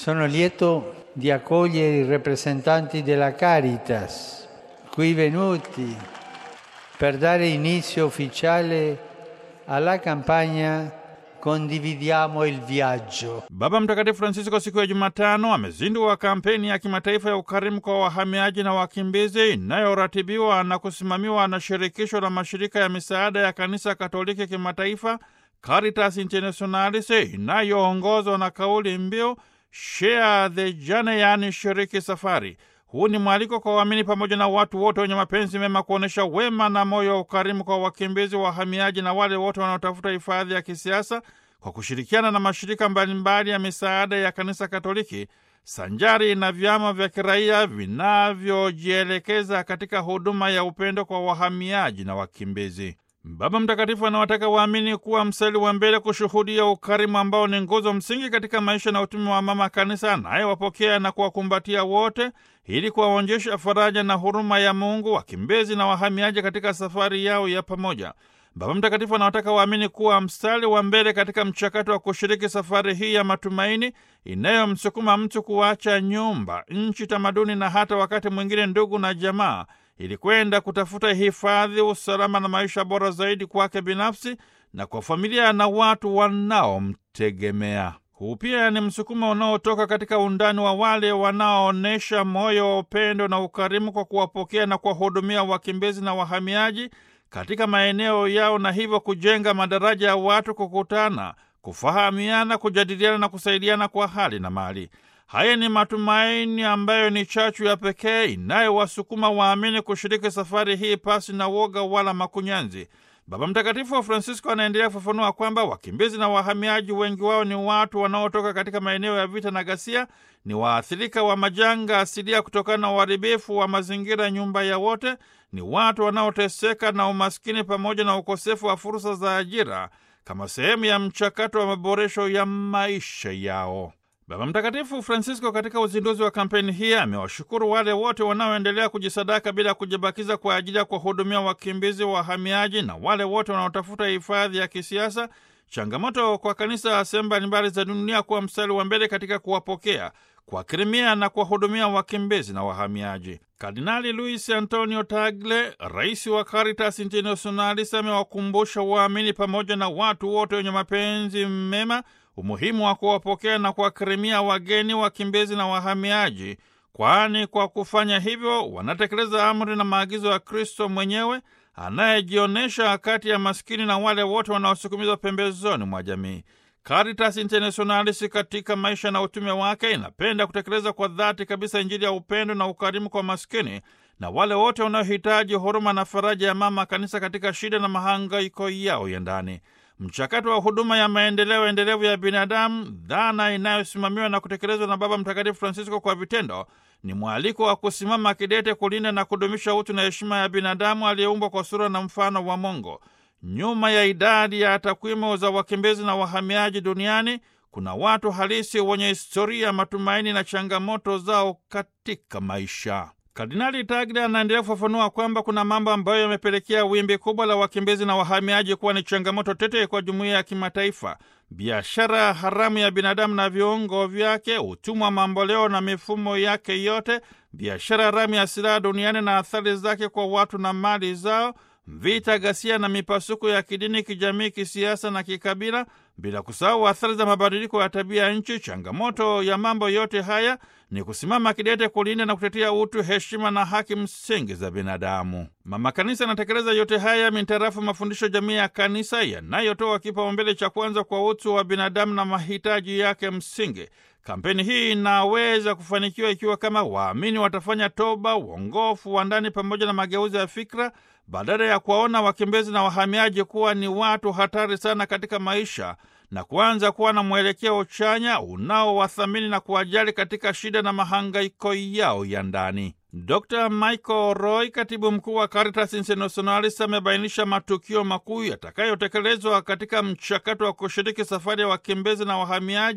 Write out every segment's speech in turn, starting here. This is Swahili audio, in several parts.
Sono lieto di accogliere i rappresentanti della Caritas qui venuti per dare inizio ufficiale alla campagna Condividiamo il viaggio. Baba Mtakatifu Francisco siku ya Jumatano amezindua kampeni ya kimataifa ya ukarimu kwa wahamiaji na wakimbizi inayoratibiwa na kusimamiwa na shirikisho la mashirika ya misaada ya Kanisa Katoliki kimataifa Caritas Internationalis, inayoongozwa na kauli mbiu Share the Journey, yani shiriki safari. Huu ni mwaliko kwa waamini pamoja na watu wote wenye mapenzi mema kuonesha wema na moyo wa ukarimu kwa wakimbizi, wahamiaji na wale wote wanaotafuta hifadhi ya kisiasa kwa kushirikiana na mashirika mbalimbali ya misaada ya Kanisa Katoliki sanjari na vyama vya kiraia vinavyojielekeza katika huduma ya upendo kwa wahamiaji na wakimbizi. Baba Mtakatifu anawataka waamini kuwa mstari wa mbele kushuhudia ukarimu ambao ni nguzo msingi katika maisha na utume wa Mama Kanisa anayewapokea na kuwakumbatia wote ili kuwaonyesha faraja na huruma ya Mungu wakimbizi na wahamiaji katika safari yao ya pamoja. Baba Mtakatifu anawataka waamini kuwa mstari wa mbele katika mchakato wa kushiriki safari hii ya matumaini inayomsukuma mtu kuacha nyumba, nchi, tamaduni na hata wakati mwingine ndugu na jamaa ili kwenda kutafuta hifadhi, usalama na maisha bora zaidi kwake binafsi na kwa familia na watu wanaomtegemea. Huu pia ni msukumo unaotoka katika undani wa wale wanaoonyesha moyo wa upendo na ukarimu kwa kuwapokea na kuwahudumia wakimbizi na wahamiaji katika maeneo yao, na hivyo kujenga madaraja ya watu kukutana, kufahamiana, kujadiliana na kusaidiana kwa hali na mali. Haya ni matumaini ambayo ni chachu ya pekee inayowasukuma waamini kushiriki safari hii pasi na woga wala makunyanzi. Baba Mtakatifu wa Francisco anaendelea kufafanua kwamba wakimbizi na wahamiaji wengi wao ni watu wanaotoka katika maeneo ya vita na ghasia, ni waathirika wa majanga asilia kutokana na uharibifu wa mazingira, nyumba ya wote, ni watu wanaoteseka na umaskini pamoja na ukosefu wa fursa za ajira kama sehemu ya mchakato wa maboresho ya maisha yao. Baba Mtakatifu Francisco katika uzinduzi wa kampeni hii amewashukuru wale wote wanaoendelea kujisadaka bila kujibakiza kwa ajili ya kuwahudumia wakimbizi, wahamiaji na wale wote wanaotafuta hifadhi ya kisiasa. Changamoto kwa kanisa sehemu mbalimbali za dunia kuwa mstari wa mbele katika kuwapokea, kuwakirimia na kuwahudumia wakimbizi na wahamiaji. Kardinali Luis Antonio Tagle, rais wa Caritas Internationalis, amewakumbusha waamini pamoja na watu wote wenye mapenzi mema umuhimu wa kuwapokea na kuwakirimia wageni, wakimbizi na wahamiaji, kwani kwa kufanya hivyo wanatekeleza amri na maagizo ya Kristo mwenyewe anayejionyesha kati ya maskini na wale wote wanaosukumizwa pembezoni mwa jamii. Caritas Internationalis katika maisha na utume wake inapenda kutekeleza kwa dhati kabisa Injili ya upendo na ukarimu kwa maskini na wale wote wanaohitaji huruma na faraja ya Mama Kanisa katika shida na mahangaiko yao ya ndani. Mchakato wa huduma ya maendeleo endelevu ya binadamu, dhana inayosimamiwa na kutekelezwa na Baba Mtakatifu Francisco kwa vitendo, ni mwaliko wa kusimama kidete kulinda na kudumisha utu na heshima ya binadamu aliyeumbwa kwa sura na mfano wa Mungu. Nyuma ya idadi ya takwimu za wakimbizi na wahamiaji duniani kuna watu halisi wenye historia, matumaini na changamoto zao katika maisha. Kardinali Tagle anaendelea kufafanua kwamba kuna mambo ambayo yamepelekea wimbi kubwa la wakimbizi na wahamiaji kuwa ni changamoto tete kwa jumuiya ya kimataifa: biashara haramu ya binadamu na viungo vyake, utumwa mamboleo na mifumo yake yote, biashara haramu ya silaha duniani na athari zake kwa watu na mali zao, vita, ghasia na mipasuko ya kidini, kijamii, kisiasa na kikabila, bila kusahau athari za mabadiliko ya tabia nchi. Changamoto ya mambo yote haya ni kusimama kidete kulinda na kutetea utu, heshima na haki msingi za binadamu. Mama Kanisa anatekeleza yote haya mintarafu mafundisho jamii ya Kanisa yanayotoa kipaumbele cha kwanza kwa utu wa binadamu na mahitaji yake msingi. Kampeni hii inaweza kufanikiwa ikiwa kama waamini watafanya toba, uongofu wa ndani pamoja na mageuzi ya fikra, badala ya kuwaona wakimbizi na wahamiaji kuwa ni watu hatari sana katika maisha, na kuanza kuwa na mwelekeo chanya unaowathamini na kuwajali katika shida na mahangaiko yao ya ndani. Dr. Michael Roy, katibu mkuu wa Caritas Internationalis, amebainisha matukio makuu yatakayotekelezwa katika mchakato wa kushiriki safari ya wakimbizi na wahamiaji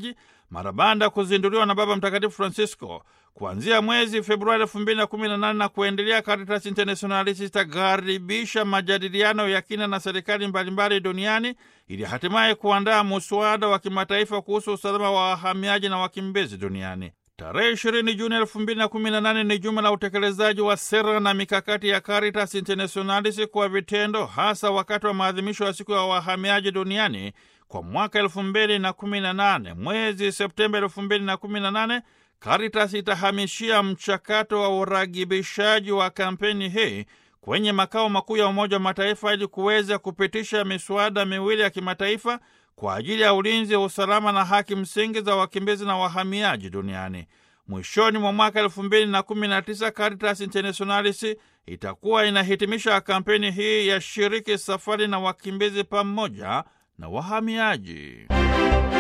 mara baada ya kuzinduliwa na Baba Mtakatifu Francisco. Kuanzia mwezi Februari 2018 na kuendelea, Caritas Internationalis itakaribisha majadiliano ya kina na serikali mbalimbali duniani ili hatimaye kuandaa muswada wa kimataifa kuhusu usalama wa wahamiaji na wakimbizi duniani. Tarehe 20 Juni 2018 ni juma la utekelezaji wa sera na mikakati ya Caritas Internationalis kwa vitendo, hasa wakati wa maadhimisho ya siku ya wahamiaji duniani kwa mwaka 2018. Mwezi Septemba 2018, Caritas itahamishia mchakato wa uragibishaji wa kampeni hii kwenye makao makuu ya Umoja wa Mataifa ili kuweza kupitisha miswada miwili ya kimataifa kwa ajili ya ulinzi, usalama na haki msingi za wakimbizi na wahamiaji duniani. Mwishoni mwa mwaka 2019, Caritas Internationalis itakuwa inahitimisha kampeni hii ya shiriki safari na wakimbizi pamoja na wahamiaji.